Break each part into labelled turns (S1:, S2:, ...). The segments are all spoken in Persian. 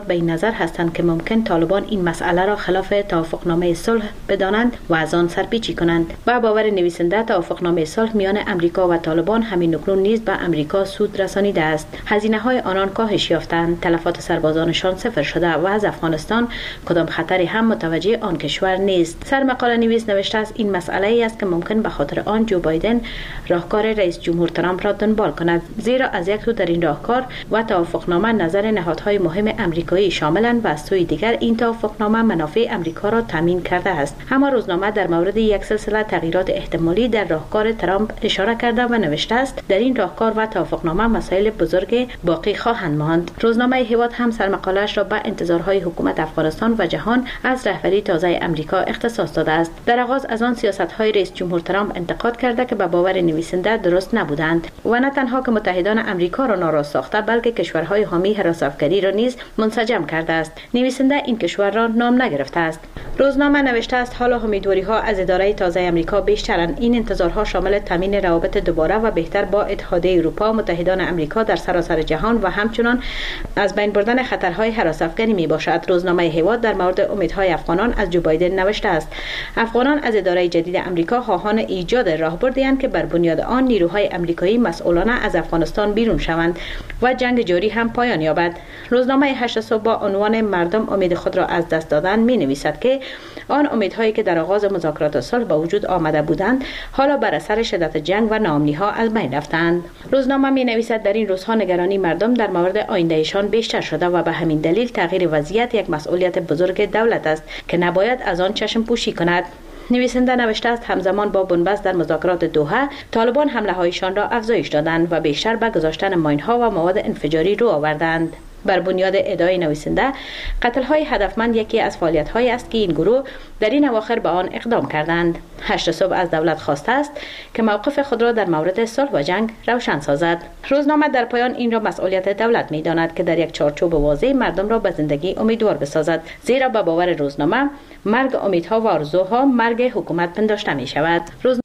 S1: به این نظر هستند که ممکن طالبان این مسئله را خلاف توافقنامه صلح بدانند و از آن سرپیچی کنند. با باور نویسنده توافقنامه صلح میان امریکا و طالبان همین اکنون نیز به امریکا سود رسانیده است. هزینه‌های آنان کاهش یافتند، تلفات سربازانشان صفر شده و از افغانستان کدام خطری هم متوجه آن کشور نیست. سرمقاله نویس نوشته است این مسئله ای است که ممکن به خاطر آن جو بایدن راهکار رئیس جمهور ترامپ را دنبال کند، زیرا از یک سو در این راهکار و توافقنامه نظر نهادهای مهم امریکایی شاملند و از سوی دیگر این توافقنامه منافع امریکا را تامین کرده است. اما روزنامه در مورد یک سلسله تغییرات احتمالی در راهکار ترامپ اشاره کرده و نوشته است در این راهکار و توافقنامه مسائل بزرگ باقی خواهند ماند. روزنامه هیواد هم سرمقاله‌اش را به انتظارهای حکومت افغانستان و جهان از رهبری تازه امریکا اختصاص داده است. در آغاز از آن سیاست‌های رئیس جمهور ترامپ انتقاد کرده که به باور نویسنده درست نبودند و نه تنها که متحدان امریکا را ناراض ساخته بلکه کشورهای حامی حراسافکاری را نیز منسجم کرده است. نویسنده این کشور را نام نگرفته است. روزنامه نوشته است حالا امیدواری‌ها از اداره تازه امریکا بیشترند. این انتظارها شامل تامین روابط دوباره و بهتر با اتحادیه اروپا، متحدان امریکا در سراسر جهان و همچنان از بین بردن خطرهای حراسافکاری میباشد. روزنامه هیواد در مورد امیدهای افغانان از جو بایدن نوشته است افغانان از اداره جدید امریکا خواهان ایجاد راهبردی اند که بر بنیاد آن نیروهای امریکایی مسئولانه از افغانستان بیرون شوند و جنگ جاری هم پایان یابد. روزنامه 8 صبح با عنوان مردم امید خود را از دست دادن می نویسد که آن امیدهایی که در آغاز مذاکرات صلح به وجود آمده بودند حالا بر اثر شدت جنگ و ناامنی‌ها از بین رفتند. روزنامه می نویسد در این روزها نگرانی مردم در مورد آیندهشان بیشتر شده و به همین دلیل تغییر وضعیت یک مسئولیت بزرگ دولت است که نباید از آن چشم پوشی کند. نویسنده نوشته است همزمان با بنبست در مذاکرات دوحه طالبان حمله هایشان را افزایش دادند و بیشتر به گذاشتن ماین‌ها و مواد انفجاری رو آوردند. بر بنیاد ادعای نویسنده قتل‌های هدفمند یکی از فعالیت‌هایی است که این گروه در این اواخر به آن اقدام کردند. 8 صبح از دولت خواسته است که موقف خود را در مورد صلح و جنگ روشن سازد. روزنامه در پایان این را مسئولیت دولت می‌داند که در یک چارچوب واضح مردم را به زندگی امیدوار بسازد، زیرا به باور روزنامه مرگ امیدها و آرزوها مرگ حکومت پنداشته می‌شود.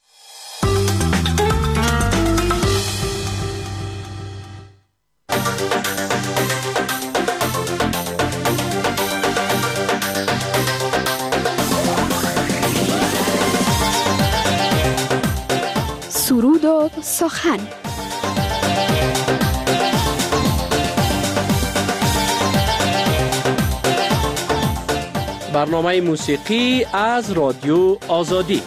S2: سرود و سخن.
S3: برنامه موسیقی از رادیو آزادی.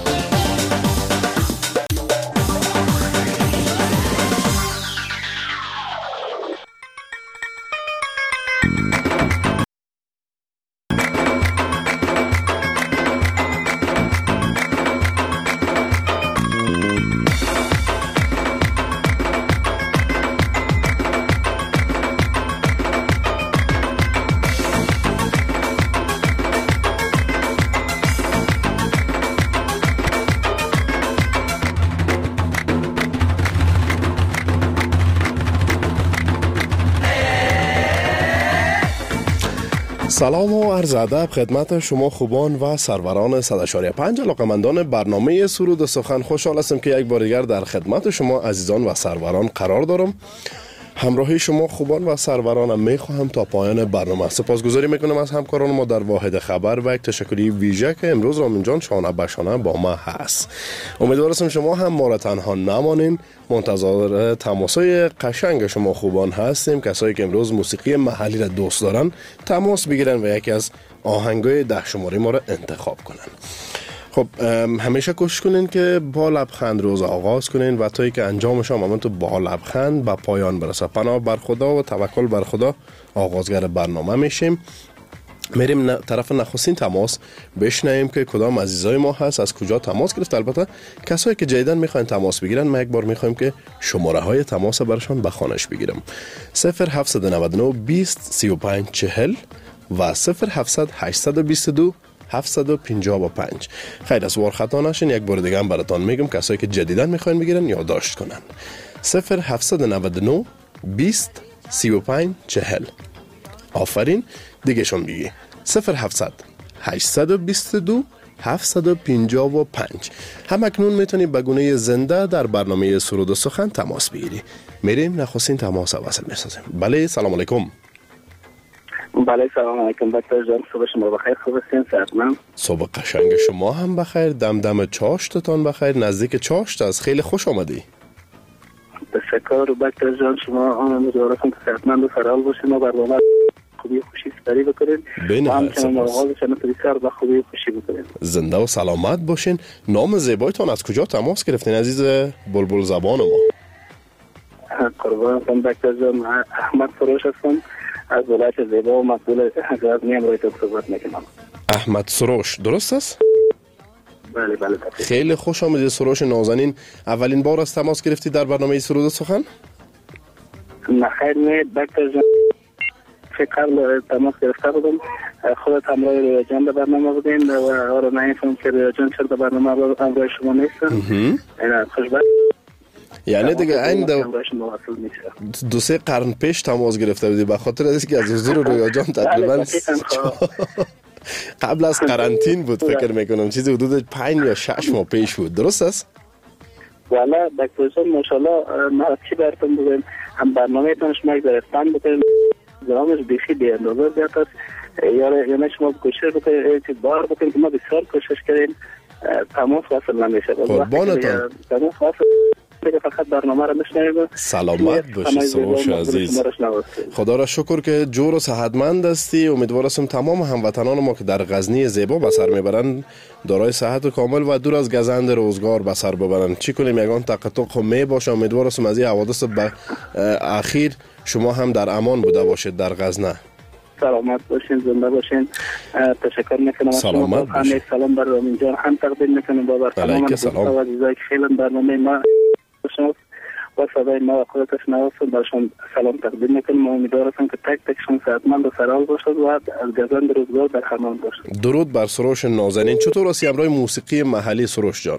S4: سلام و عرض ادب خدمت شما خوبان و سروران 100.5 علاقه‌مندان برنامه سرود و سخن. خوشحال هستم که یک بار دیگر در خدمت شما عزیزان و سروران قرار دارم. همراهی شما خوبان و سرورانم میخواهم تا پایان برنامه. سپاسگزاری میکنم از همکاران ما در واحد خبر و یک تشکری ویژه که امروز رامین جان شانه به شانه با ما هست. امیدوارم شما هم ما را تنها نمانین. منتظر تماسای قشنگ شما خوبان هستیم. کسایی که امروز موسیقی محلی را دوست دارن تماس بگیرن و یکی از آهنگای 10 شماره ما را انتخاب کنن. خب همیشه کوشش کنین که با لبخند روز آغاز کنین و تا ای که انجامش هم تو با لبخند به پایان برسه. پناه بر خدا و توکل بر خدا آغازگر برنامه میشیم. میریم طرف نخستین تماس بشنویم که کدام عزیزای ما هست، از کجا تماس گرفت. البته کسایی که جدیدن میخواین تماس بگیرن ما یک بار میخوایم که شماره های تماس برشان به خانش بگیرم. 0799 20 35 40 و 0700 822 755. خیر از وار خطا نشین. یک بار دیگه هم براتون میگم کسایی که جدیدن میخواین بگیرن یادداشت کنن. 0799 20 35 40. آفرین دیگه شون بگی 0700 822 755. هم اکنون میتونی به گونه زنده در برنامه سرود و سخن تماس بگیری. میریم نخستین تماس وصل میسازیم. بله سلام علیکم.
S5: بله سلام علیکم دکتر جان، صبح شما بخیر، خوب هستین؟ صحتمند؟
S4: صبح قشنگ شما هم بخیر، دم چاشتتان بخیر، نزدیک چاشت است، خیلی خوش آمدی.
S5: تشکر دکتر جان، شما امیدوارم که صحتمند و سرحال باشین و برنامه خوبی خوشی سپری بکنید و همچنان آغازش هم بسیار با خوبی خوشی بکنید.
S4: زنده و سلامت باشین. نام زیبایتان از کجا تماس گرفتین عزیز بلبل زبان ما؟
S5: قربانتون دکتر جان، احمد سروش هستم از ولایت زیبا و مسئول غزنی امرویتون صحبت میکنم.
S4: احمد سروش درست است؟
S5: بله بله.
S4: خیلی خوش آمدید سروش نازنین. اولین بار از تماس گرفتی در برنامه سرود سخن؟
S5: نخیر نه دکتر جان، قبل تماس گرفته بودم، خودت همراه رویا جان در برنامه بودین و آره نمیفهم که رویا جان چرا در برنامه همراه شما نیستن. خوشبخت
S4: یعنی دیگه این دو سه قرن پیش تماس گرفته بودی به خاطر از که از حضور رویا جان تقریبا قبل از قرنطین بود فکر میکنم، چیزی حدود 5 یا 6 ماه پیش بود، درست است؟
S5: والا دکتر جان ماشاءالله ما چی براتون بگم، هم برنامه تان شما گرفتن بکنید درامش بیخی بی اندازه زیاد است، یعنی شما کوشش بکنید بار بکنید که ما بسیار کوشش کردیم تماس وصل نمیشه.
S4: قربانتان
S5: تماس وصل فقط برنامه را نشنوید.
S4: سلامت باشی سروش عزیز، خدا را شکر که جور و صحتمند هستی. امیدوارم تمام هموطنان ما که در غزنی زیبا به سر میبرند دارای صحت کامل و دور از گزند روزگار به سر ببرند. چی کنیم یگان تقطق می باشه. امیدوارم از این حوادث اخیر شما هم در امان بوده باشید در غزنه.
S5: سلامت باشین، زنده باشین. تشکر میکنم.
S4: سلامت باشین.
S5: سلام بر رامین جان هم تقدیم میکنم با تمام دوستان و عزیزایی که خیلی برنامه ما و صدای ما و خودتش نوستن برشان سلام تقدیم میکنم. امیدوارم که تک تکشون صحتمند و سرحال باشد و از گزند روزگار در امان باشد.
S4: درود بر سروش نازنین. چطور هستی همراه موسیقی محلی سروش جان؟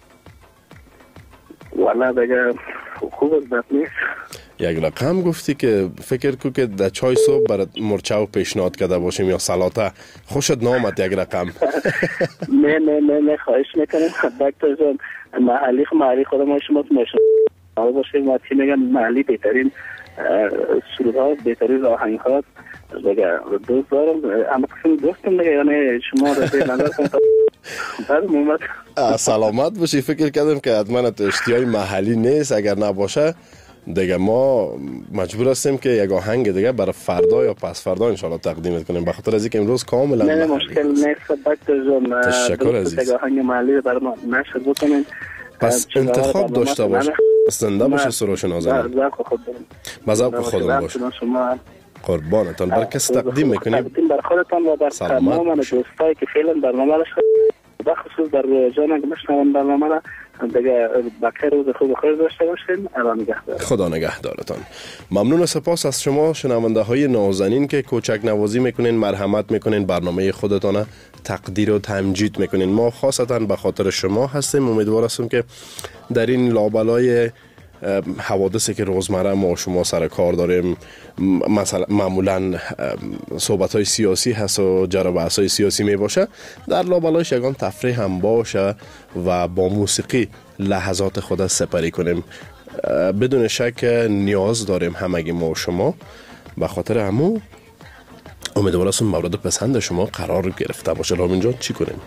S5: والا دیگه خوب است، بد نیست.
S4: یک رقم گفتی که فکر کو که در چای صبح برات مرچاو پیشنهاد کرده باشیم یا سلاته، خوشت نامد یک رقم؟
S5: نه خواهش میکنم دکتر جان، محلی خودم شما آقا باشیم و چی میگن محلی بهترین سرودها، بهترین آهنگ ها دیگه دوست دارم. اما قسم دوستم دیگه، یعنی شما را به نظر کنم
S4: سلامت باشی. فکر کردم که حتما تو اشتیای محلی نیست، اگر نباشه دیگه ما مجبور هستیم که یک آهنگ دیگه برای فردا یا پس فردا انشالله تقدیم کنیم، به خاطر از اینکه امروز کاملا
S5: نه مشکل نیست دکتر جان.
S4: تشکر عزیز.
S5: یک آهنگ محلی برای ما نشر بکنیم.
S4: پس انتخاب داشته باش. زنده باشه سروش نازنین. با ذوق خودم باش. قربانتان. بر کس تقدیم میکنیم؟
S5: بر خودتان و بر تمام دوستایی که فعلا برنامه را به خصوص در رویا جان که میشنون برنامه را دیگه بخیر روز خوب خیر داشته باشین.
S4: خدا نگهدارتان. ممنون و سپاس از شما شنونده های نازنین که کوچک نوازی میکنین، مرحمت میکنین، برنامه خودتان تقدیر و تمجید میکنین. ما خاصتا به خاطر شما هستیم. امیدوار هستم که در این لابلای حوادثی که روزمره ما شما سر کار داریم، مثلا معمولا صحبت های سیاسی هست و جر و بحث های سیاسی می باشه، در لابلایش یگان تفریح هم باشه و با موسیقی لحظات خود سپری کنیم. بدون شک نیاز داریم همگی ما و شما. به خاطر همو امیدوارم مورد پسند شما قرار گرفته باشه. رامین جان چی کنیم؟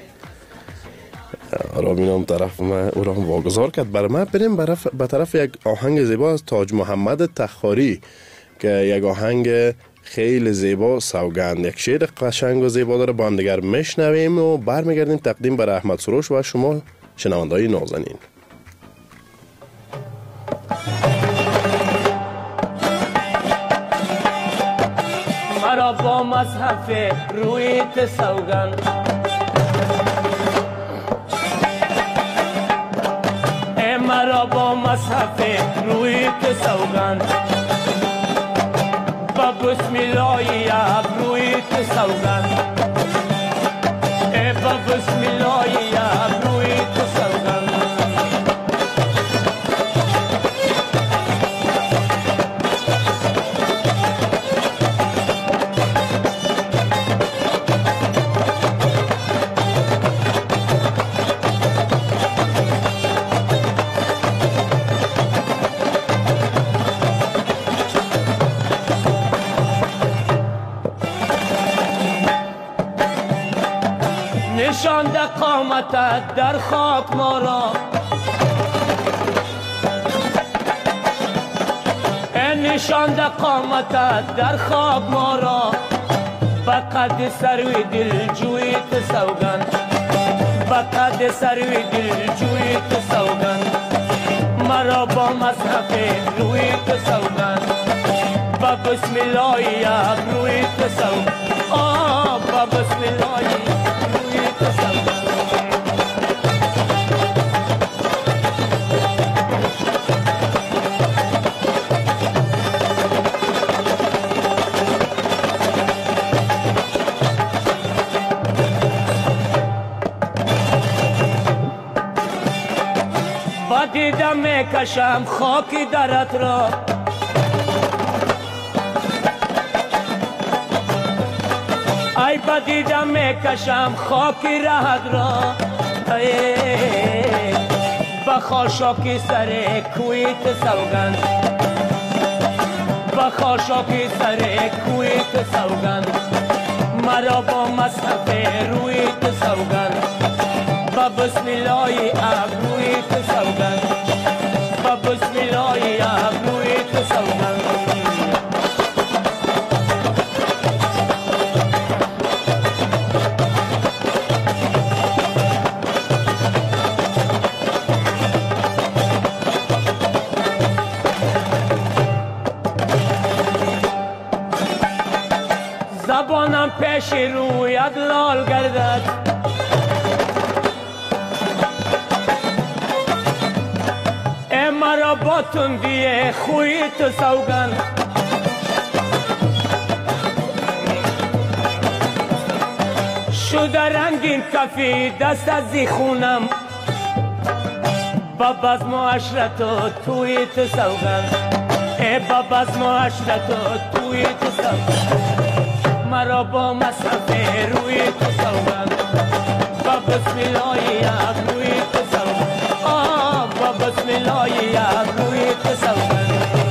S4: رامین هم طرف من او را هم واگذار کرد. برای من بریم به طرف یک آهنگ زیبا از تاج محمد تخاری که یک آهنگ خیلی زیبا سوگند، یک شعر قشنگ و زیبا داره. با هم دیگر میشنویم و برمیگردیم تقدیم برای احمد سروش و شما شنونده‌های نازنین.
S6: مرا با مصحف رویت سوگند، مرا با مصحف رویت سوگند، با بسم الله ابرویت سوگند، با بسم الله ابرویت سوگند. نشانده قامتت در خاک ما را، نشانده قامتت در خاک ما را، بقد سروی دل جویت سوگند، بقد سروی دل جویت سوگند، مرا با مصحف رویت سوگند، با بسم الله یک رویت سوگند، با بسم الله رویت سوگند. دیدم میکشم خاکی درت را، ای بدیدم میکشم خاکی رهت را، با خاشاکی سر کویت سوگند، با خاشاکی سر کویت سوگند، مرا با مصحف رویت سوگند، با بسم الله ابرویت سوگند، با بسم الله ابرویت سوگند. زبانم پیش رویت لال گردد، مرا با تندی خویت سوگند، شده رنگین کفی دست از خونم، با بزم و عشرت و تویت سوگند، با بزم و عشرت و تویت سوگند، مرا با مصحف رویت سوگند، با بسم الله یک رویت سوگند، با بسم الله یک رویت سوگند.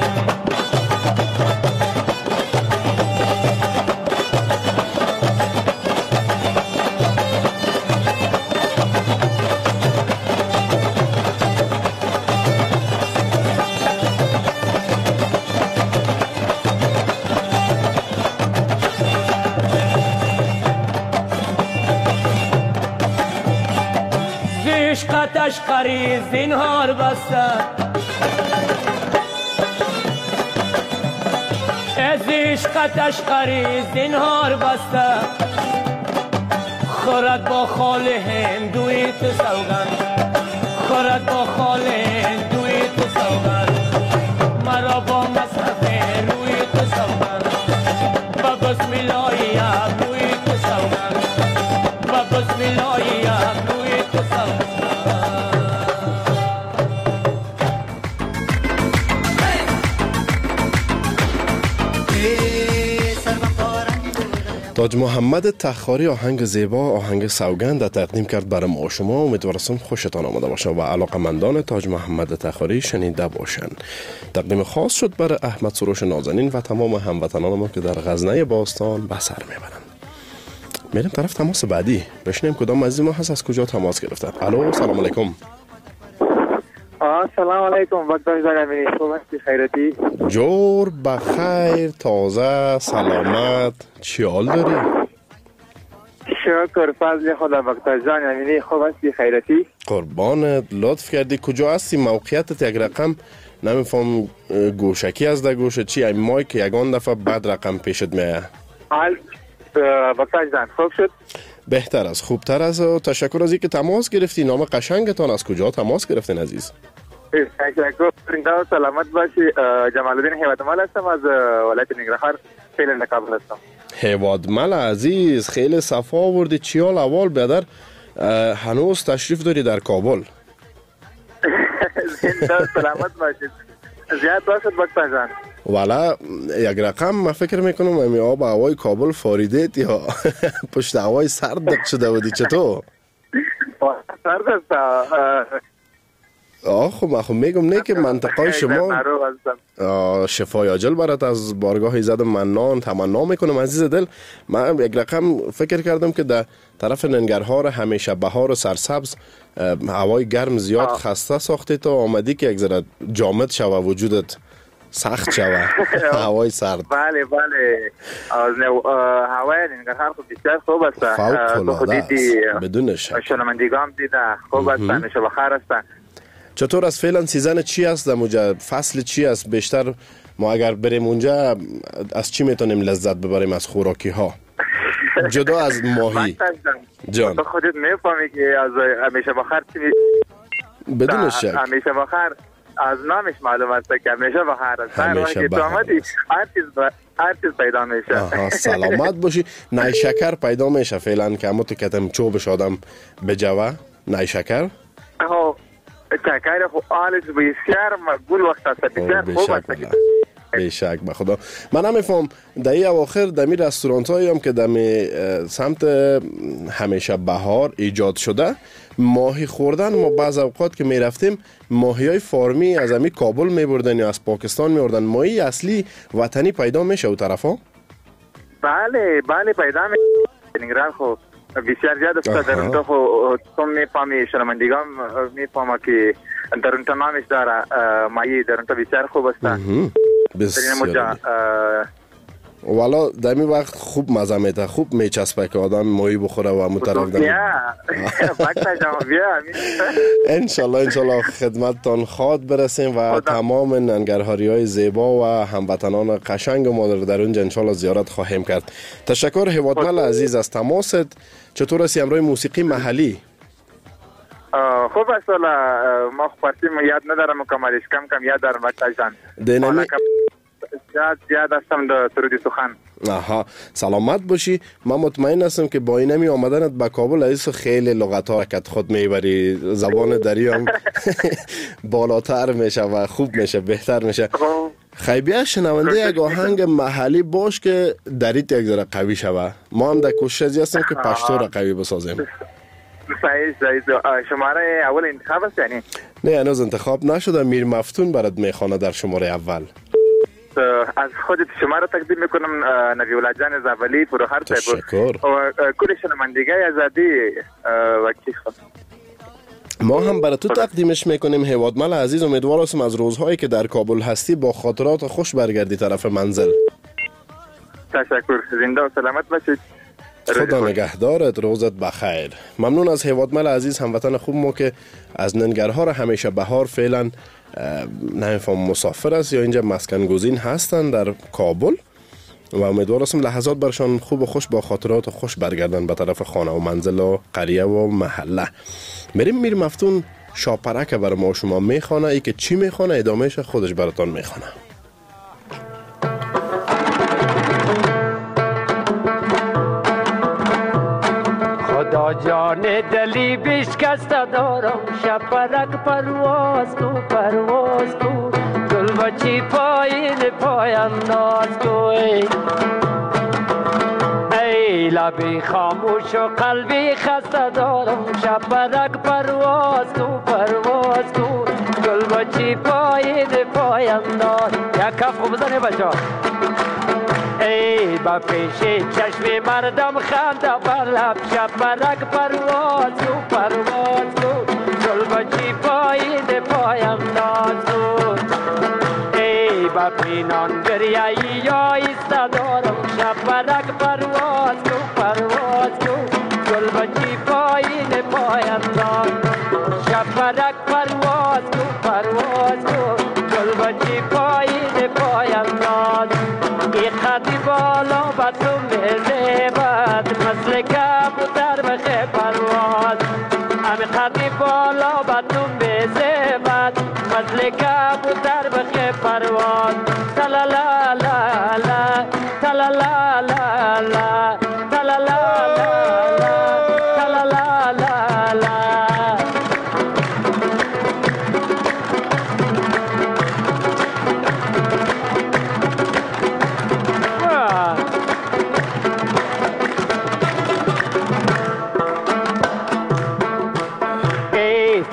S6: عشقتش قری زینهار بسته، از عشقتش قری زینهار بسته، خورد با خال هندویت سوگند، خورد با خال هندویت سوگند، مرا با مصحف رویت سوگند، با بسم الله یک رویت سوگند، با بسم الله یک رویت سوگند.
S4: تاج محمد تخاری آهنگ زیبا، آهنگ سوگند تقدیم کرد برای ما شما. امیدوارم خوشتان آمده باشه و علاقمندان تاج محمد تخاری شنیده باشند. تقدیم خاص شد برای احمد سروش نازنین و تمام هموطنان ما که در غزنه باستان به سر میبرند. میریم طرف تماس بعدی، بشنیم کدام عزیز ما هست، از کجا تماس گرفته. الو، سلام علیکم.
S7: سلام علیکم. وقت دارید خوب هستی خیرتی؟
S4: جور بخیر، تازه، سلامت. چی حال داری؟
S7: شکر فضل خدا. وقت جان امینی خوب هستی خیرتی؟
S4: قربانت، لطف کردی. کجا هستی؟ موقعیتت یک رقم نمیفهم، گوشکی از در گوشه چی این مای که یگان دفعه بعد رقم پیشت میه.
S7: وقت جان خوب شد؟
S4: بهتر از خوبتر از. تشکر از اینکه تماس گرفتی. نام قشنگتان، از کجا تماس گرفتین عزیز؟
S7: تشکر. سلامت باشی. جمال الدین هیوادمل هستم از ولایت ننگرهار، فعلا کابل هستم.
S4: هیوادمل عزیز، خیلی صفا آوردی. چی حال اول برادر؟ هنوز تشریف داری در کابل؟
S7: زنده سلامت باشید. زیاد باشد وقت جان.
S4: والا یک رقم من فکر میکنم امی آب هوای کابل فاریدیت یا پشت هوای سرد شده بودی. چطور؟
S7: سرد است.
S4: خب من خب میگم نه که منطقه شما شفای عاجل برات از بارگاه ایزد منان تمنا میکنم عزیز دل. من یک رقم فکر کردم که در طرف ننگرهار همیشه بهار و سرسبز هوای گرم زیاد خسته ساختی تا آمدی که یک ذره جامد شوه وجودت سخت شوه هوای سرد.
S7: بله از هوای ننگرهار خب بسیار خوب است.
S4: فوق العاده است بدون شک.
S7: شنوندگان دیده خوب است شب بخیر است.
S4: چطور از فعلا سیزن چی است در اونجا؟ فصل چی است بیشتر؟ ما اگر بریم اونجا از چی میتونیم لذت ببریم از خوراکی ها جدا از ماهی؟ جان
S7: تو خودت میفهمی که از همیشه بخیر چی
S4: بدون شک
S7: همیشه بخیر از نامش معلوم است که همیشه بخیر است.
S4: همیشه بخیر
S7: هر چیز پیدا میشه.
S4: سلامت باشی. نای شکر پیدا میشه فعلا که همون تو کتم چوبش آدم بجوه نای شکر
S7: شکر خوب آلش بسیار مقبول وقت است بسیار خوب است.
S4: بیشک به خدا. من نمیفهم در این اواخر در می رستورانت هایی هم که در سمت همیشه بهار ایجاد شده ماهی خوردن، ما بعض اوقات که می رفتیم ماهی های فارمی از امی کابل می بردن یا از پاکستان می بردن. ماهی اصلی وطنی پیدا میشه او طرف ها؟
S7: بله پیدا میشه. خب بسیار زیاد است در اونجا. خب تو میفهمی شنوندگان میفهمه که در اونجا نامش داره ماهی در اونجا بسیار خوب است.
S4: بسیار والا در این وقت خوب مزه میده، خوب میچسبه که آدم ماهی بخوره و همون طرف انشالله خدمتتان خواد برسیم و تمام ننگرهاری های زیبا و هموطنان قشنگ ما در اونجا انشالله زیارت خواهیم کرد. تشکر هیوادمل عزیز از تماست. چطور است امروز موسیقی محلی؟
S7: خوب است. ما پارتی یاد ندارم مکملش کم یاد دارم وقتاً
S4: دینامی
S7: زیاد هستم در سرودی سخن.
S4: سلامت باشی. من مطمئن هستم که با اینمی آمدنت به کابل عزیز خیلی لغت ها کت خود میبری، زبان دری هم بالاتر میشه و خوب میشه بهتر میشه. خیبیه شنونده یک آهنگ محلی باش که دریت یک ذره قوی شوه. ما هم در کوشش هستیم که پشتو را قوی بسازیم.
S7: صحیح. شماره اول انتخاب است یعنی؟
S4: نه هنوز انتخاب نشده. میر مفتون برات میخوانه در شماره اول.
S7: از خودت شما را تقدیم میکنم نبی الله جان زولی فروخر صاحب
S4: تشکر
S7: و کل شنوندگان آزادی وقتی خود.
S4: ما هم برای تو تقدیمش میکنیم هیوادمل عزیز. امیدوار هستم از روزهایی که در کابل هستی با خاطرات خوش برگردی طرف منزل.
S7: تشکر. زنده و سلامت باشید.
S4: خدا نگهدارت. روزت بخیر. ممنون از هیوادمل عزیز هموطن خوب ما که از ننگرهار همیشه بهار فعلا نمیفهم مسافر است یا اینجا مسکن گزین هستن در کابل و امیدوار هستم لحظات برشان خوب و خوش با خاطرات خوش برگردن به طرف خانه و منزل و قریه و محله. میریم میر مفتون شاپرک برای ما شما میخوانه. ای که چی میخوانه ادامهش خودش براتون میخوانه.
S6: خدا جان دلی بشکست دارم شپرک پرواز کو گل بچی پای انداز کو ای لبی خاموش و قلبی خسته دارم شپرک پرواز کو گل بچی پای انداز. یک کف خوب بزنه بچه ای با پیش چشم مردم خنده بر لب شپرک پرواز کو گل بچی پای انداز کو ای با پینان گریایی یا ایسته دارم شپرک پرواز کو گل بچی پای انداز. شپرک پرواز کو گل بچی پای انداز. ای خطی بالا با تو میزیبد مثل کبوتر بخی پرواز. امی خطی بالا با تو میزیبد مثل کبوتر بخی پرواز. تلا لا لا لا تلا لا لا لا تلا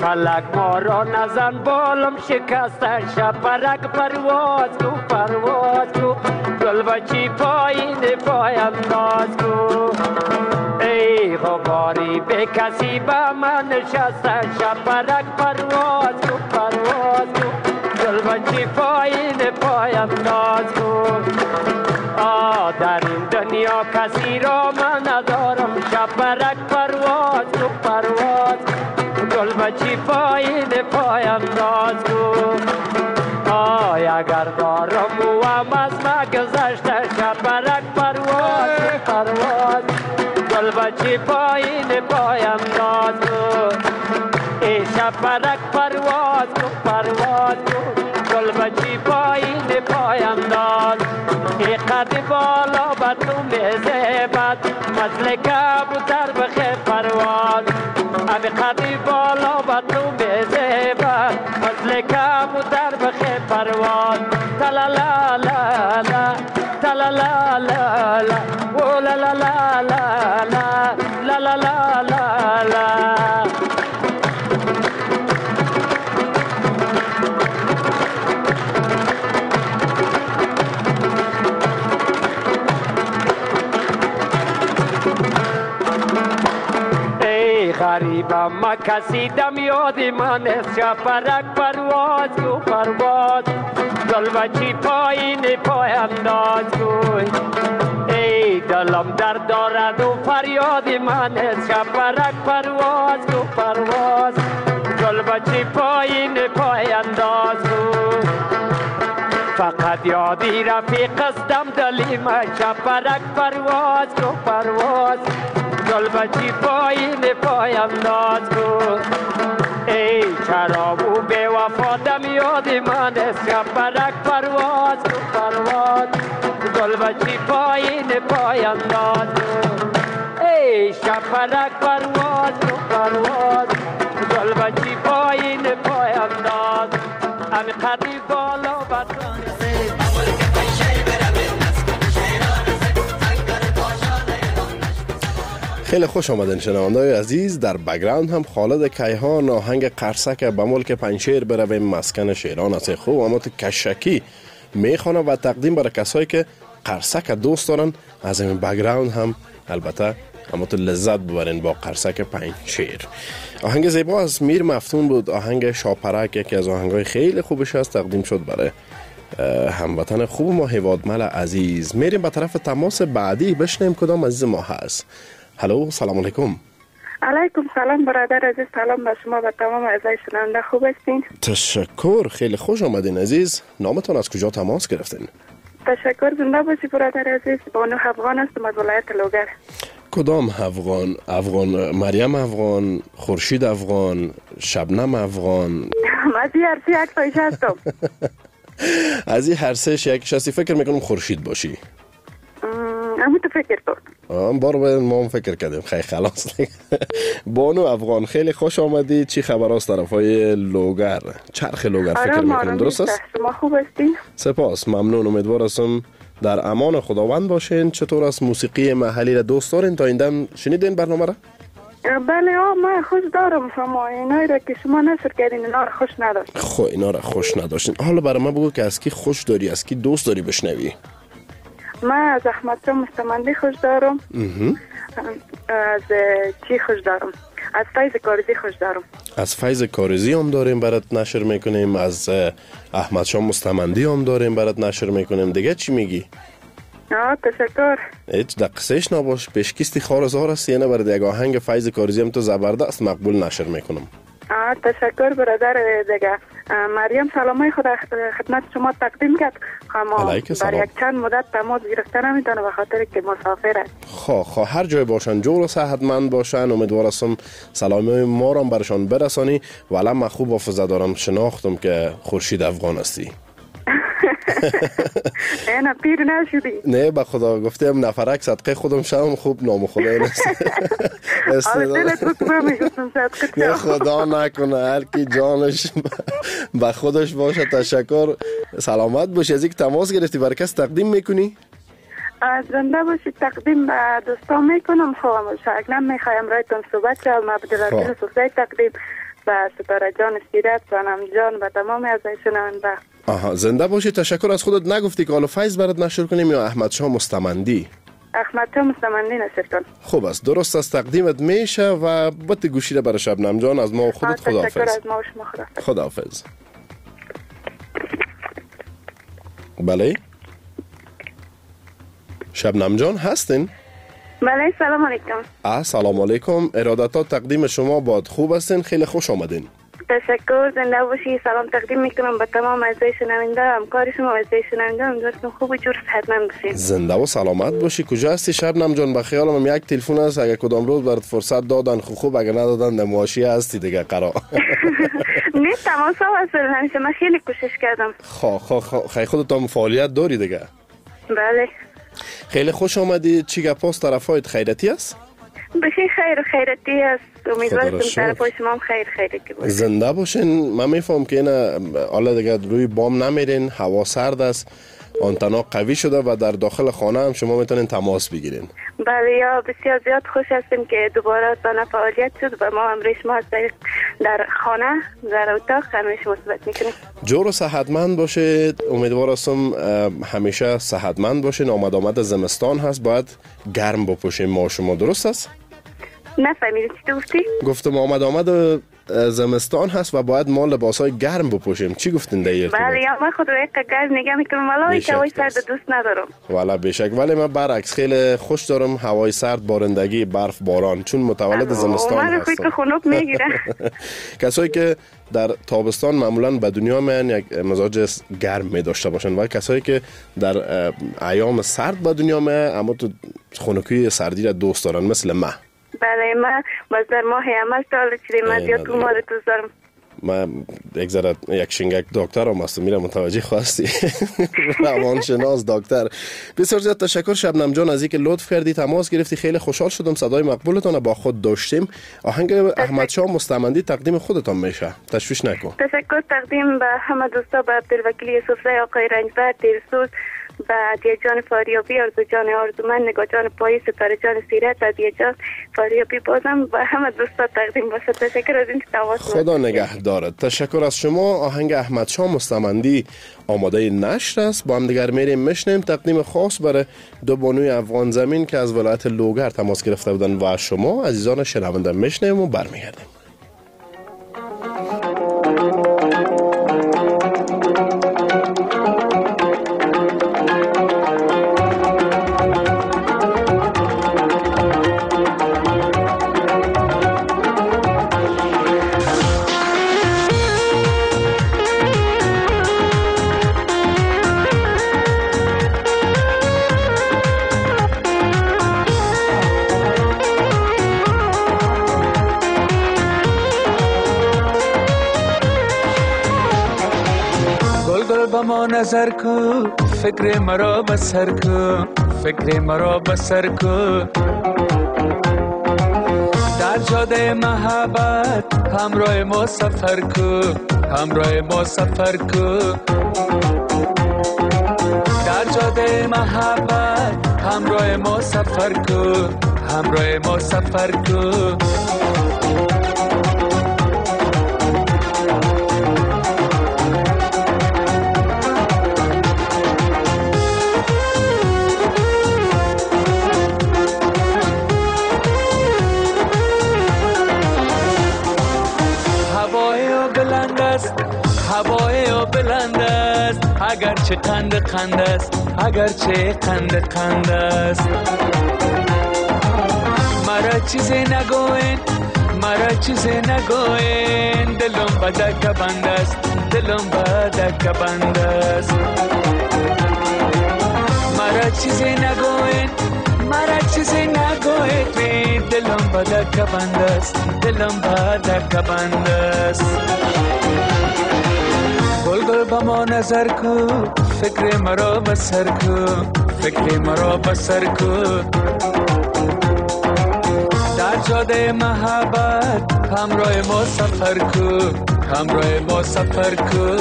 S6: فلک ما را نزن بالم شکسته شپرک پرواز کو پرواز کو گل بچی پایین پای انداز کو ای غباری به کسی به من نشسته شپرک پرواز کو پرواز کو گل بچی پایین پای انداز کو در این دنیا کسی را من ندارم شپرک پرواز کو پرواز گل بچی پایین پای انداز کو اگر دارم و هم از ما گذشته شپرک پرواز کو پرواز گل بچی پایین پای انداز کو ای شپرک پرواز کو پرواز کو گل بچی پایین پای انداز ای قد بالا بر تو میزبد مثل کبوتر بخیر پرواز ابی قد بالا بر تو میزبد مثل کبوتر بخیر پرواز تلا لا لا لا تلا لا لا لا و لا لا لا لا لا لا لا لا لا غریبم ما کسی دم یاد من است شپرک پرواز کو پرواز گل بچی پایین پای انداز کو ای دلم درد دارد و فریاد من است شپرک پرواز کو پرواز گل بچی پایین پای انداز کو فقط یادی رفیق استم دلی ما شپرک پرواز کو پرواز گل بچی پایین پای انداز کو ای شراب و بے وفا دم یاد من است شپرک پرواز کو پرواز گل بچی پایین پای انداز کو ای شپرک پرواز کو پرواز گل بچی پایین پای انداز امی قدی بالا بطران
S4: خیلی خوش آمدین شنونده‌های عزیز. در بک‌گراند هم خالد کیهان آهنگ قرصک به ملک پنجشیر برویم مسکن شیران است خوب اما تو کشکی میخوانه و تقدیم برای کسایی که قرصک دوست دارن. از این بک‌گراند هم البته اما تو لذت ببرین با قرصک پنجشیر. آهنگ زیبا از میر مفتون بود. آهنگ شاپرک یکی از آهنگای خیلی خوبش است، تقدیم شد برای هموطن خوب ما هیوادمل عزیز. میریم به طرف تماس بعدی بشنیم کدام عزیز ما هست. هلو سلام علیکم.
S8: علیکم سلام برادر عزیز، سلام به شما و تمام اعضای شنونده. خوب هستین؟
S4: تشکر، خیلی خوش آمدین عزیز. نامتون از کجا تماس گرفتین؟
S8: تشکر، زنده باشی برادر عزیز. بانو افغان هستم از ولایت لوگر.
S4: کدام افغان؟ افغان مریم افغان، خورشید افغان، شبنم افغان؟
S8: از این هر سه یک تایش هستم.
S4: از این هر سه یکیش هستی. فکر میکنم خورشید باشی.
S8: اما تو فکر کن.
S4: بار باید ما هم فکر کردیم. خیلی خلاص. بانو افغان خیلی خوش آمدی. چی خبر است طرف های لوگر؟ چرخ لوگر فکر میکنم درست است؟
S8: شما خوب هستین؟
S4: سپاس، ممنون. امیدوار هستم در امان خداوند باشین. چطور است موسیقی محلی را دوست دارین؟ تا این دم شنیدین برنامه را؟
S8: بله من خوش دارم. شما اینایی را که شما نشر کردین اینا را خوش نداشتین.
S4: خب اینا را خوش نداشتین. حالا برای من بگو که از کی خوش داری، از کی دوست داری بشنوی؟
S8: من از احمد شاه مستمندی خوش دارم. از چی خوش دارم؟ از فیض کارزی خوش دارم. از
S4: فیض کارزی هم داریم برات نشر میکنیم. از احمد شاه مستمندی هم داریم برات نشر میکنیم. دیگه چی میگی؟
S8: تشکر.
S4: هیچ دقیقش نباش. پیشکیستی خارزار است یعنی برای یک آهنگ فیض کارزی هم تو زبردست مقبول نشر میکنم.
S8: تشکر برادر دیگه. مریم سلامای خود خدمت شما تقدیم کرد. اما برای یک چند مدت تماس گرفته نمیتونه به خاطر که مسافره.
S4: خب هر جای باشن جور و صحتمند باشن. امیدوار هستم سلامی ما را برشان برسانی. ولی من خوب حافظه دارم، شناختم که خورشید افغان هستی.
S8: نه پیر نشدی.
S4: نه به خدا گفتم نفرک صدقه خودم شم. خوب نام خدای نیست. نه خدا نکنه، هر کی جانش به خودش باشه. تشکر، سلامت باشی. از اینکه تماس گرفتی برای کس تقدیم میکنی؟
S8: زنده باشی. تقدیم به دوستان میکنم. خواهم شاگرد میخوایم رایتون صحبت کنم. عبدالعزیز سوسی تقدیم و ستاره جان سیرت سانم جان و تمام از شنونده.
S4: آها، زنده باشی. تشکر از خودت. نگفتی که آل فیض برات نشر کنیم یا احمد شاه مستمندی؟
S8: احمد شاه مستمندی نشر کن.
S4: خوب است، درست است، تقدیمت میشه و بط گوشی را برای شبنم جان از ما و خودت. خداحافظ.
S8: تشکر از ما و شما.
S4: خداحافظ. بله شبنم جان هستین؟
S8: بله سلام علیکم.
S4: سلام علیکم. ارادتا تقدیم شما باد. خوب هستین؟ خیلی خوش آمدین.
S8: تشکر. زنده باشی. سلام تقدیم میکنم به تمام اعضای شنونده، همکار شما اعضای شنونده. امیدوارم خوب و جور صحتمند باشین.
S4: زنده و سلامت باشی. کجا هستی شبنم جان؟ به خیالم یک تلفن است، اگه کدام روز برات فرصت دادن خوب، اگه ندادن نمایشی هستی دیگه قرار.
S8: نه تماسا واسه همیشه من خیلی کوشش کردم.
S4: خیلی خودت هم فعالیت داری دیگه.
S8: بله.
S4: خیلی خوش آمدی. چی گپاست؟ طرفایت خیرتی است؟
S8: بخیر خیر خیرتی است. امیدوارم طرفای شما هم خیرتی باشه.
S4: زنده باشین. من میفهم که اینا حالا دیگه روی بام نمیرین، هوا سرد است، آنتنا قوی شده و در داخل خانه هم شما میتونین تماس بگیرین.
S8: بله یا بسیار زیاد خوش هستیم که دوباره سانه فعالیت شد و ما امروز شما در خانه در اتاق همش مثبت میکنیم. جور و
S4: صحتمند باشید. امیدوار هستم همیشه صحتمند باشین. آمد زمستان هست، باید گرم بپوشیم ما شما. درست است؟
S8: نفهمیدی چی گفتی؟
S4: گفتم آمد زمستان هست و باید ما لباسای گرم بپوشیم. چی گفتین دیگه؟
S8: بله یا من خود رو یک گرم نگه میکنم، ولی هوای سرد دوست ندارم.
S4: والا بیشک. ولی من برعکس خیلی خوش دارم هوای سرد، بارندگی، برف، باران، چون متولد زمستان هستم.
S8: من خود خنک میگیره.
S4: کسایی که در تابستان معمولا به دنیا میان یک مزاج گرم می داشته باشن و کسایی که در ایام سرد به دنیا میان اما تو خنکی سردی را دوست دارن، مثل من.
S8: بله من باز در ماه عمل سال چیزی من زیاد تو مال دوست دارم.
S4: من یک شنگک دکتر هم هستم، میرم متوجه خواستی. روانشناس دکتر. بسیار زیاد تشکر شبنم جان از اینکه لطف کردی تماس گرفتی. خیلی خوشحال شدم صدای مقبولتان با خود داشتیم. آهنگ احمد شاه مستمندی تقدیم خودتان میشه، تشویش نکن.
S8: تشکر تقدیم به همه دوستا، به عبدالوکیل سفره، آقای رنجبر، دیرسوز، به عدیه جان فاریابی، آرزو جان آرزومند، نگاه جان پایی، ستاره جان سیرت، عدیه جان فاریابی، بازم به همه دوستا تقدیم باشه. تشکر از اینکه تماس
S4: خدا نگه دارد. تشکر از شما. آهنگ احمد شاه مستمندی آماده نشر است. با هم دیگر میریم میشنیم. تقدیم خاص برای دو بانوی افغان زمین که از ولایت لوگر تماس گرفته بودن و شما عزیزان شنونده میشنیم و برمیگردیم.
S6: ما نظر کو فکر مرا بسر کو، فکر مرا بسر کو، در جاده محبت همراه ما سفر کو، همراه ما سفر کو، در جاده محبت همراه ما سفر کو، همراه ما سفر کو. هوای او بلند است، اگرچه قند است، اگرچه قند است. مرا چیزی نگوین، مرا چیزی نگوین، دلم بدک بند است، دلم بدک بند است. مرا چیزی نگوین، مرا چیزی نگوین، دلم بدک بند است، دلم بدک بند است. گل با ما نظر کو، فکر مرا بسر کو، فکر مرا بسر کو، در جاده محبت همراه ما سفر کو، همراه ما سفر کو،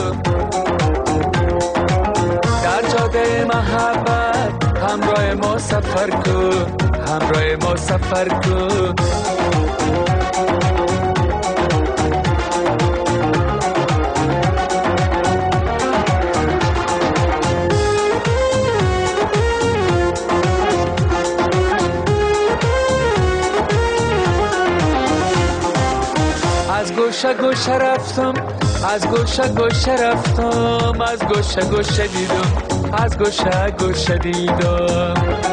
S6: در جاده محبت همراه ما سفر کو، همراه ما سفر کو.
S3: گوشه گوشه رفتم، از گوشه گوشه رفتم، از گوشه گوشه دیدم، از گوشه گوشه دیدم.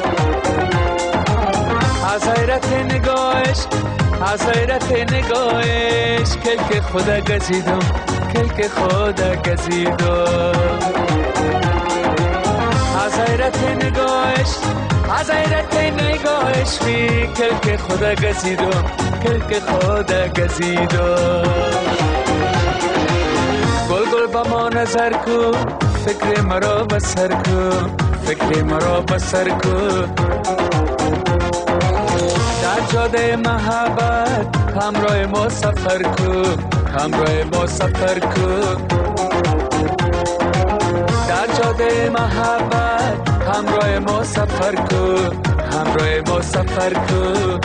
S3: از حیرت نگاهش، از حیرت نگاهش کلک خدا گزیدم، کلک خدا گزیدم. از حیرت نگاهش، از حیرت نگاهش بی کلک خدا گزیدم، کلک خدا گزیدم. گل گل با ما نظر کو، فکر مرا بسر کو، فکر مرا بسر کو. در جاده محبت همراه ما سفر کو، همراه ما سفر کو. در جاده محبت همراه ما سفر کو، همراه ما سفر کو.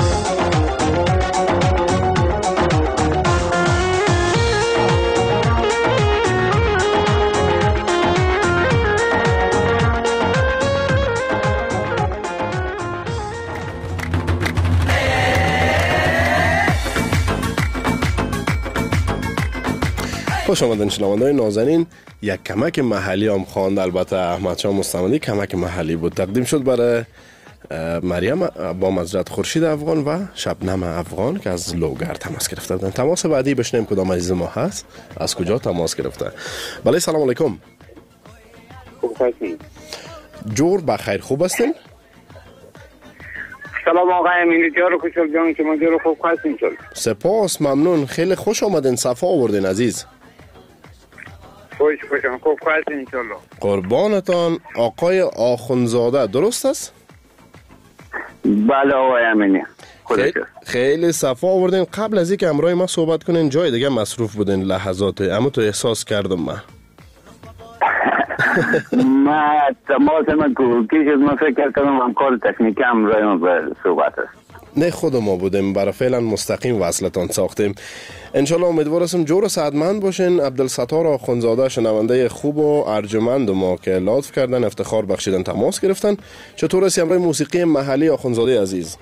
S4: خوش آمدین شنوندگان نازنین. یک کمک محلی هم خواند، البته احمد شاه مستمدی کمک محلی بود، تقدیم شد برای مریم با مزرعه خورشید افغان و شبنم افغان که از لوگر تماس گرفته بودن. تماس بعدی بشنیم کدام عزیز ما هست، از کجا تماس گرفته. بله سلام علیکم.
S5: خوب هستین؟
S4: جور بخیر، خوب هستین؟
S5: سلام آقای امینی جان، خوشحال جان، شما جور خوب هستین؟
S4: سپاس، ممنون، خیلی خوش آمدین، صفا آوردین عزیز.
S5: خوش خوب هستین انشالله.
S4: قربانتان. آقای آخونزاده درست است؟
S5: بله آقای امینی.
S4: خیلی صفا آوردین. قبل از اینکه امروز ما صحبت کنین جای دیگه مصروف بودین لحظات، اما تو احساس کردم
S5: ما تماس من کوکی شد، من فکر کردم هم کار تکنیکی امروز ما به صحبت است.
S4: نه خود ما بودیم، برای فعلا مستقیم وصلتان ساختیم. انشالله امیدوار هستم جور و سعادتمند باشین. عبدالستار آخونزاده شنونده خوب و ارجمند ما که لطف کردن افتخار بخشیدن تماس گرفتن. چطور است امروز موسیقی محلی آخونزاده عزیز؟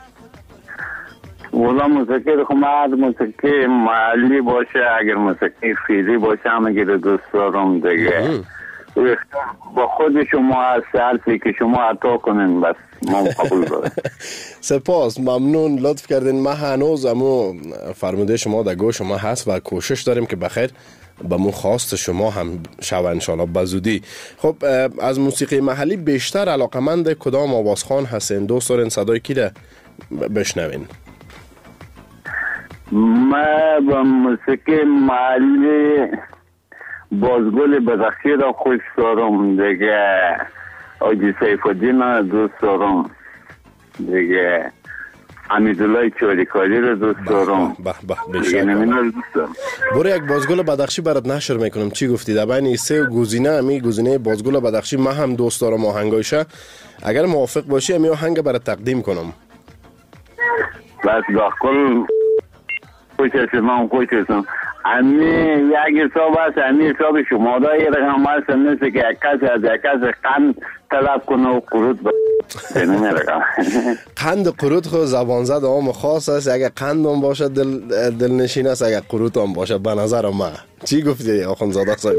S5: والله موسیقی خماد موسیقی محلی باشه، اگر موسیقی فیزی باشه هم اگر دوست دارم دیگه. با خود شما از حرفی که شما عطا کنین بس ما قبول دارم.
S4: سپاس، ممنون، لطف کردین. ما هنوز امو فرموده شما در گوش شما هست و کوشش داریم که بخیر به مو خواست شما هم شود انشالله بزودی. خب از موسیقی محلی بیشتر علاقمند کدام آوازخوان هستین؟ دوست دارین صدای کی ده بشنوین؟
S5: ما با موسیقی محلی بازگل بدخشی را خوش دارم دیگه، آجی سیف الدین دوست دارم دیگه، حمیدالله چاریکاری را دوست دارم دیگه، نمینا دوست دارم.
S4: برو یک بازگل بدخشی برات نشر میکنم. چی گفتی؟ در بین سه گزینه امی گزینه بازگل بدخشی ما هم دوست دارم آهنگایشه. اگر موافق باشی امی آهنگ برات تقدیم کنم.
S5: بس داخل خوش هستم، من خوش هستم. امی یک حساب هست، امی حساب شما دا یه رقم هست، نیست که یک کسی از یک کسی قند طلب کنه و قروط نمی رقم.
S4: قند قروط خود زبان زد آم خاص است. اگر قند هم باشه دل نشین است، اگر قروط هم باشه به نظر من. چی گفتی آخونزاده صاحب؟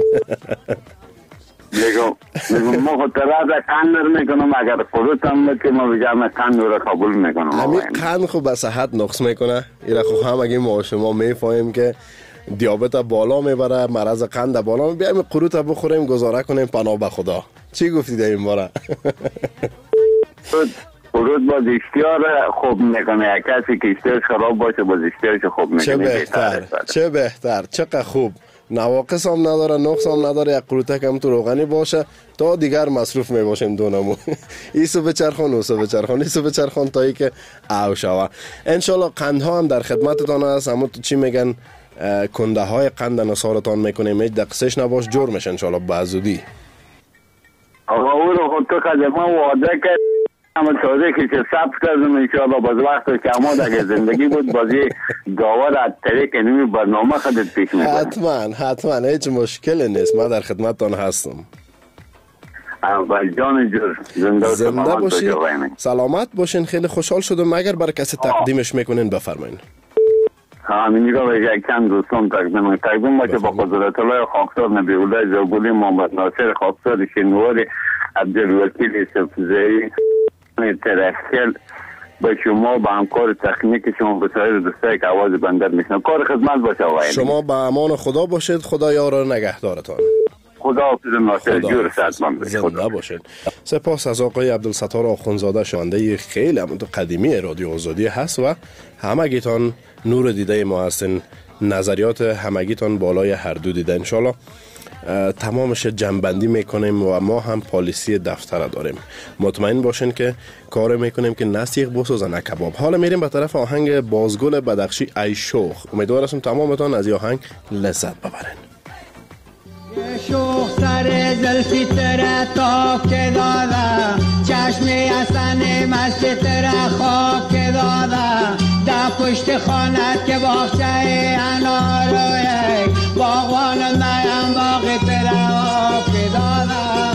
S5: میگم ما خود طرف قند میکنم، اگر قروط هم که ما بجام قند رو قبول میکنم.
S4: همین قند خود به صحت نقص میکنه. ایره خود هم اگه ما شما میفهمیم که دیابت بالا میبره، مرض قند بالا میبره، بیایم قروط بخوریم گزاره کنیم پناه به خدا. چی گفتید این باره؟
S5: قروط باز اشتیار خوب میکنه. یک کسی که اشتیارش خراب باشه باز اشتیارش خوب میکنه.
S4: چه بهتر، چه بهتر، چقدر خوب. نواقص هم نداره، نقص هم نداره. یک قروتک هم تو روغنی باشه تا دیگر مصروف میباشیم دونمون. ایسو بچرخان اوسو بچرخان، ایسو بچرخان تا ای که او شوه. انشالله قندها هم در خدمتتان هست. اما تو چی میگن کنده های قند نصارتان میکنیم، هیچ دقیقش نباش، جور میشه انشالله بازودی.
S5: آقا او رو خود تو خدمه وعده کرد اما تازه که ثبت کردم انشاءالله باز وقت که اما دیگه زندگی بود بازی داور از طریق نمی برنامه خودت پیش میکنم.
S4: حتما هیچ مشکل نیست، ما در خدمتتان هستم.
S5: اول جان جور
S4: زنده باشین، سلامت باشین. خیلی خوشحال شدم. اگر برای کسی تقدیمش میکنین بفرمایین.
S9: همین نگاه یک چند دوستان تقدیم باشه با قدرت الله خاکسار نبی الله زوگلی محمد ناصر خاکسار شنواری عبدالوکیل سفزهی ترخیل به شما به همکار تکنیک شما به سایر دوستایی که آواز بندر میشنن کار خدمت باشه آقای
S4: شما به امان خدا باشید. خدا یار و نگهدارتان.
S9: خدا حافظ ناصر جور صحتمند باشید.
S4: زنده باشید. سپاس از آقای عبدالستار آخوندزاده شنونده خیلی قدیمی رادیو آزادی هست و همگیتان نور دیده ما هستین. نظریات همگیتان بالای هر دو دیده. انشالله تمامش جنبندی میکنیم و ما هم پالیسی دفتر داریم. مطمئن باشین که کار میکنیم که نه سیخ بسوزه نه کباب. حالا میریم به طرف آهنگ بازگل بدخشی ای شوخ. امیدوارم تمامتان از این آهنگ لذت ببرین.
S10: شوخ سر زلفی تره تاک داده چشمی حسن مستی تره خاک داده در پشت خانت که باغچه اناروی باغوان نیم باغی تره آک داده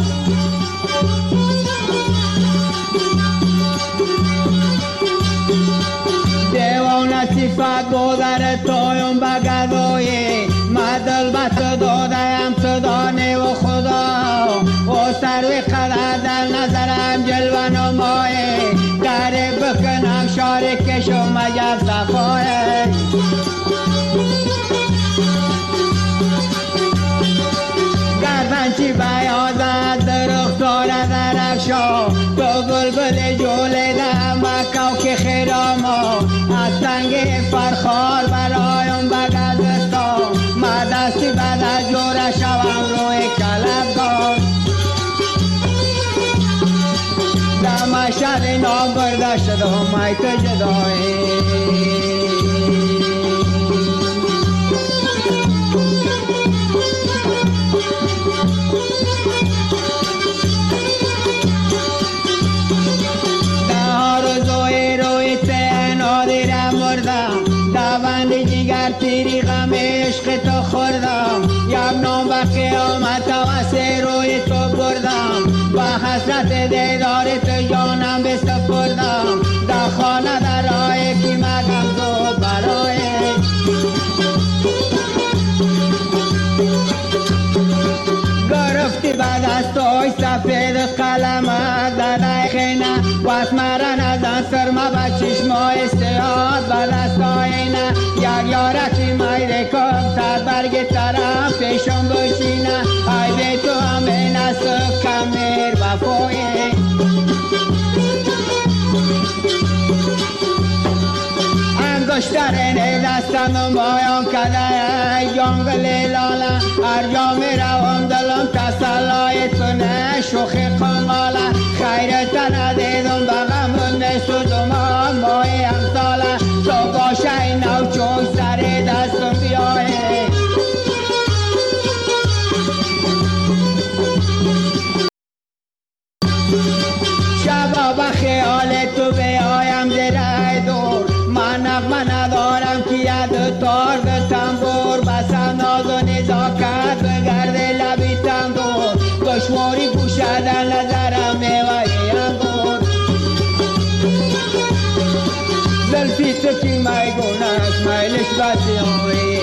S10: دیوان صفت بودر تویم بگدوی مدل بط دادم تو دانه و خدا و سروی قدر در نظرم جلوه نمایه دره بکنم شاره کشم مجب صفایه گردنچی بیازد درختار درفشا تو بلبل جوله دم بکاو که خیراما از تنگ فرخار برایم بگذستا ما دستی بده جوره شوم روی کلبگاه دم شد نام برده شده همه تو جدایی تیری غم عشق تو خوردم یک نام و قیامت و سه روی تو بردم و حسرت دیدار تو جانم بسپردم در خانه در راه کی مگم تو برای گرفتی بعد از توی سفید قلمت در خینه و اسمرن از انصرمه به چشمای سیاد به دست آینه یک یارکی میره کم سر برگ طرف پیشم بشینه ای به تو هم به نسو کمیر وفایه انگشترین دستم مایان کده جنگل لاله هر جا میروم دلم تسلای تو نه شوخی قناله خیرت ندیدم بغم نسودم مای امثاله تو باشه نو چون سر دستم بیایه شبا به خیال تو بیایم زره دور من نغمه ندارم که ید تار به تنبور بسم ناز و نزاکت بگرده لبی تنبور دشواری پوشدن نظرم میوهی انگور زلفی تو کی میگونه است میلش بسیاری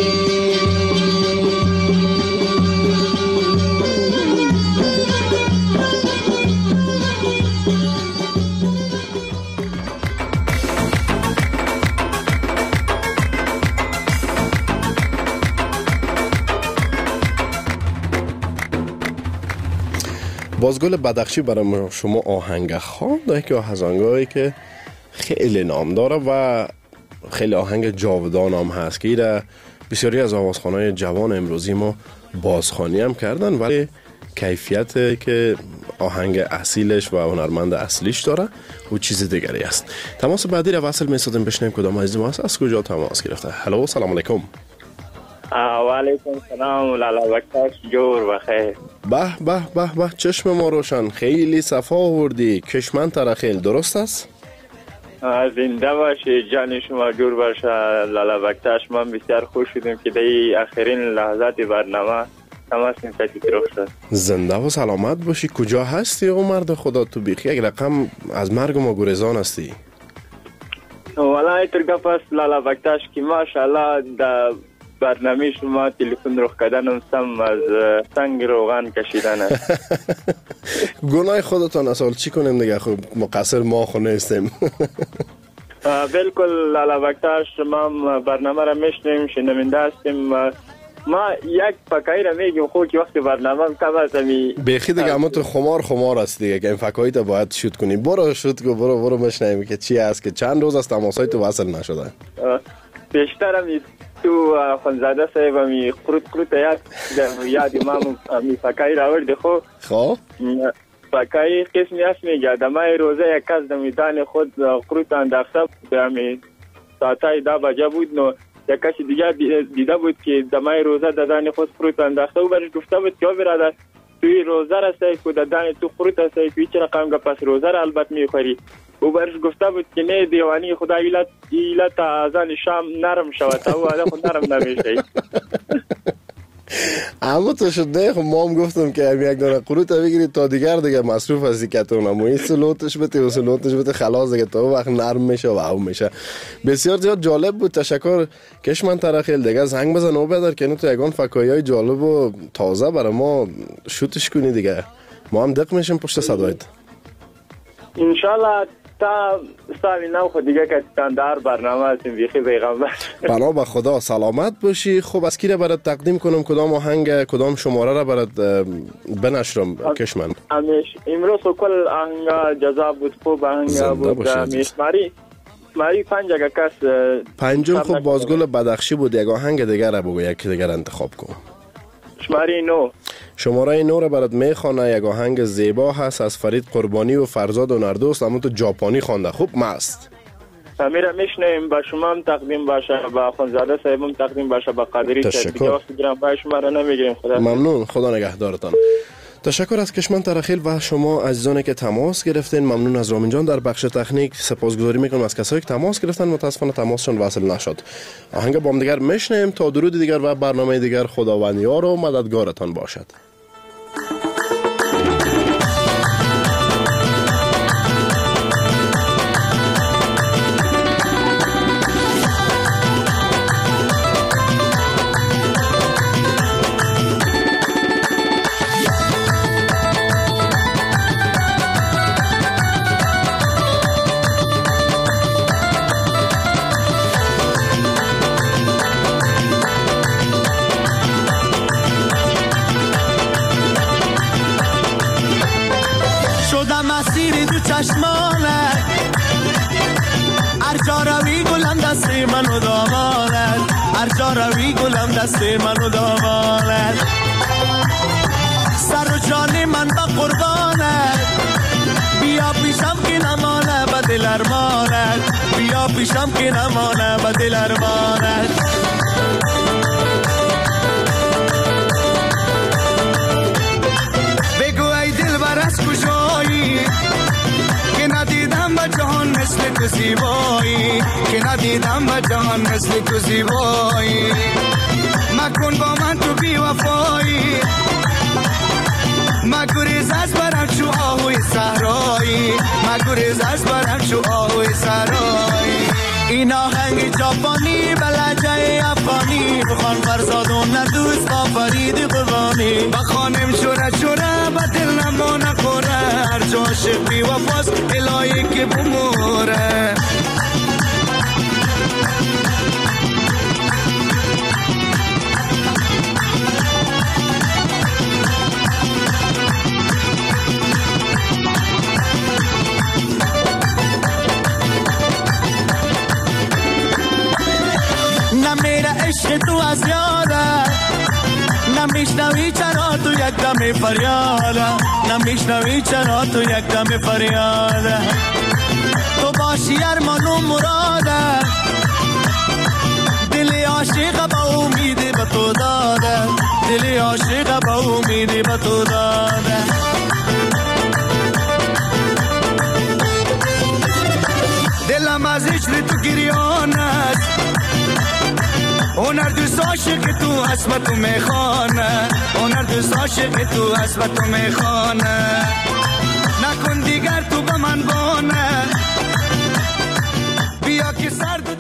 S4: بازگل بدخشی برای شما آهنگ خوانده که آهنگایی که خیلی نام داره و خیلی آهنگ جاودان هم هست که ایره بسیاری از آوازخوانای جوان امروزی ما بازخوانی هم کردن ولی کیفیت که آهنگ اصیلش و هنرمند اصلیش داره و چیز دیگری است. تماس بعدی را وصل می‌سازیم بشنیم کدام عزیز ما است از کجا تماس گرفته. هلو سلام علیکم.
S11: و علیکم سلام لالا وقتش جور بخیر.
S4: به چشم ما روشن خیلی صفا آوردی کشمن ترخیل درست است؟
S11: زنده باشی جان شما جور باشه لالا وقتش من بسیار خوش شدیم که در آخرین لحظات برنامه تماس نکتی طرف شد.
S4: زنده و سلامت باشی. کجا هستی او مرد خدا تو بیخی یک رقم از مرگ ما گریزان هستی؟
S11: والا اینطور گپ است لالا بکتاش که ماشاءالله در برنامه شما تلفن رو کردنم سم از سنگ روغن کشیدن است.
S4: گناه خودتان اصال چی کنیم دیگه، خب مقصر ما خو نیستیم.
S11: بالکل لالا بکتاش ما برنامه را میشنیم، شنونده هستیم. ما یک فکایی را میگیم خوب که وقتی برنامه کم است
S4: بیخی دیگه اما تو خمار است دیگه که این فکایی تا باید شوت کنی. برو شوت کن، برو مشنیم که چی است که چند روز از تماسای تو وصل نشده.
S11: بیشتر همی تو خونزاده صاحب همی قروت یاد امام همی فکایی را ورده
S4: خب
S11: فکایی قسمی هست میگه دمای روزه یک کس دمیدان خود قروت انداخته بود، همی ساعتای 10 بجه بود. نو یک کسی دیگه دیده بود که دمای روزه دادن خود قروت انداخته و برش گفته بود که برادر توی روزه را سعی که دادن تو قروت سعی که چرا قام پس روزه را البت میخوری. او برش گفته بود که نه دیوانی خدا ایلت آذان شام نرم شود تا او آدم خود نرم نمیشه.
S4: اما تو شده خب ما هم گفتم که هم یک دانه قروت بگیرید تا دیگه مصروف هستی که تو نموی سلوتش بده خلاص دیگه تا وقت نرم میشه و او میشه. بسیار زیاد جالب بود. تشکر کشمن ترخیل دیگه زنگ بزن او بدر که تو یگان فکایی های جالب و تازه برای ما شوتش کنی دیگه، ما هم دق میشیم پشت صدایت
S11: انشالله. تا سامی نو خود دیگه که در برنامه هستیم بیخی پیغمبر.
S4: بنا به خدا سلامت باشی. خب از کی را برات تقدیم کنم، کدام آهنگ کدام شماره را برات بنشرم کشمن؟
S11: امروز کل آهنگ جذاب بود، خوب آهنگ بود. ماری پنج اگه کس
S4: پنجم خب بازگل بدخشی بود. یک آهنگ دیگر را بگو، یک دیگر انتخاب کن. شماره 9 را برات میخوانه. یک آهنگ زیبا هست از فرید قربانی و فرزاد و نردوست، اما تو ژاپنی خوانده. خوب مست
S11: میره میشنیم. با شما هم تقدیم باشه، با خانزاده صاحب هم تقدیم باشه، با قادری صاحب. دیگه وقت گرم پای شما را نمیگیریم. خدا
S4: ممنون، خدا نگهدارتان. تشکر از کشمن ترخیل و شما عزیزانی که تماس گرفتین. ممنون از رامین جان در بخش تکنیک. سپاسگزاری میکنم از کسایی که تماس گرفتن، متاسفانه تماسشون وصل نشد. آهنگ با هم دیگر میشنیم. تا درود دیگر و برنامه دیگر خداوند یار و مددگارتان باشد.
S6: دست منو دامانت سر و جان من با قربانت بیا پیشم که نمانه با دل ارمانت بیا پیشم که نمانه با دل ارمانت بگو ای دل بر از کجایی که ندیدم با جهان مثل تو زیبایی که ندیدم با جهان مثل تو زیبایی مکن با من تو بی وفایی مگریز از برم چو آهوی صحرایی مگریز از برم چو آهوی صحرایی این آهنگ ژاپنی بلجه افغانی بخوان فرزاد و ندوست با فرید قربانی بخوانم چوره چوره با دل نمانه خوره هر جا عاشق بی وفاست الهی که بموره عشق تو از یاده نمیشنوی چرا تو یک دم فریاده نمیشنوی چرا تو یک دم فریاده تو باشی ارمان و مراده دل عاشق با امید به تو داده دل عاشق با امید به تو داده دلم از هجر تو گریان است هنر دوست عاشق تو اسم تو میخوانه هنر دوست عاشق تو اسم تو میخوانه نکن دیگر تو به من بانه بیا که
S12: سرد